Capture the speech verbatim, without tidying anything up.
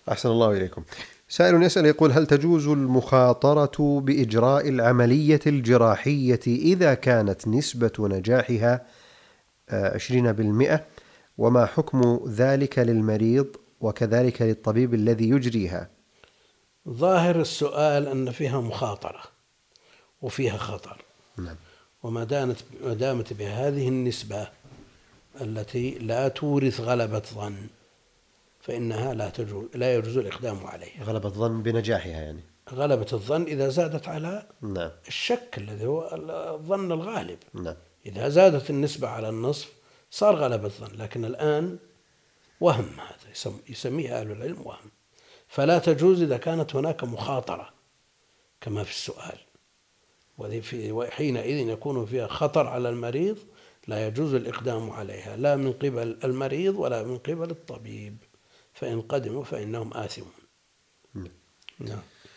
أحسن الله إليكم. سائل يسأل يقول: هل تجوز المخاطرة بإجراء العملية الجراحية إذا كانت نسبة نجاحها عشرين بالمئة؟ وما حكم ذلك للمريض وكذلك للطبيب الذي يجريها؟ ظاهر السؤال أن فيها مخاطرة وفيها خطر. نعم. وما دامت بهذه النسبة التي لا تورث غلبة ظن فإنها لا تجوز لا يجوز الإقدام عليها. غلبة الظن بنجاحها يعني. غلبة الظن إذا زادت على نعم. الشك الذي هو الظن الغالب. نعم. إذا زادت النسبة على النصف صار غلبة الظن، لكن الآن وهم، هذا يسميه أهل العلم وهم، فلا تجوز إذا كانت هناك مخاطرة كما في السؤال، وحينئذ يكون فيها خطر على المريض لا يجوز الإقدام عليها لا من قبل المريض ولا من قبل الطبيب، فإن قدموا فإنهم آثمون. نعم. نعم.